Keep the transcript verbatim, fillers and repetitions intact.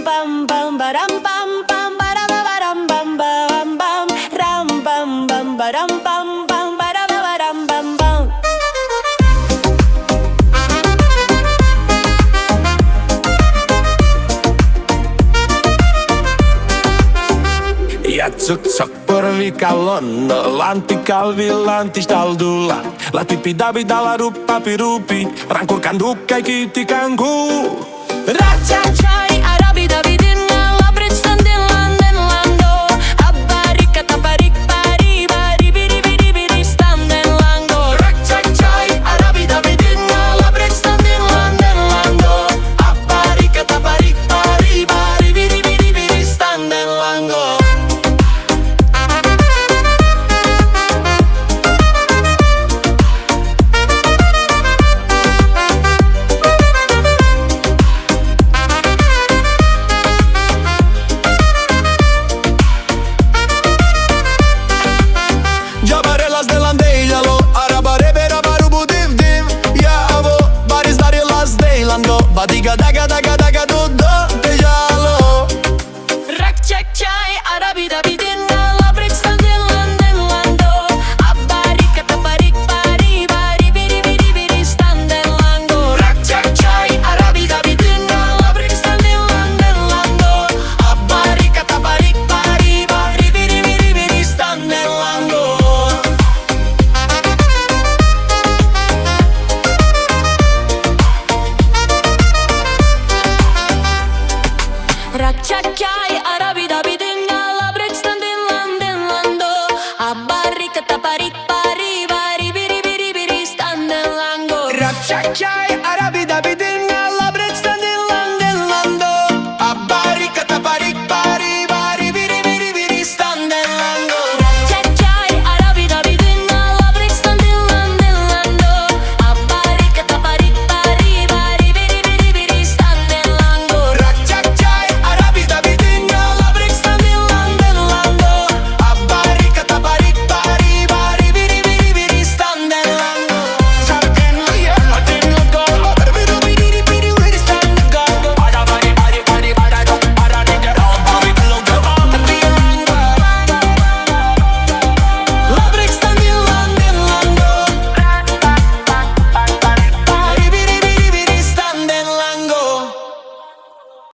ram pam pam baram pam pam barabam bam bam bam ram pam pam baram pam pam barabam bam bam. Ja tsuk-tsuk porvikallon, lantti-kalvi, lanttistaldula. Latipi-dabi-dala, ruppapi-rupi, rankurkan dukkai kiitti kankuu. Ra-cha-chai, arabi-dabi-dinna, labrit-standin-landen-lando. Abbarika-taparik-pari-bari-biri-biri-biri-standen-lango. Ra-cha-chai, arabi-dabi-dinna, labrit-standin-landen-lando. Abbarika-taparik-pari-bari-biri-biri-biri-standen-lango. Jabarelas de landejalo, arabareberabarubu-div-div. Ja avo, baris darilas dejlando, badiga-daga-daga-daga-do-do, tejalo. Ra-cha-chai, arabi-dabi-dinna, labrit-standin-landen-lando. Abbarika-taparik-pari-bari-biri-biri-biri-standen-lango. Ra-cha-chai, arabi-dabi-dinna, labrit-standin-landen-lando. Abbarika-taparik-pari-bari-biri-biri-biri-standen-lango. Ra-cha-chai,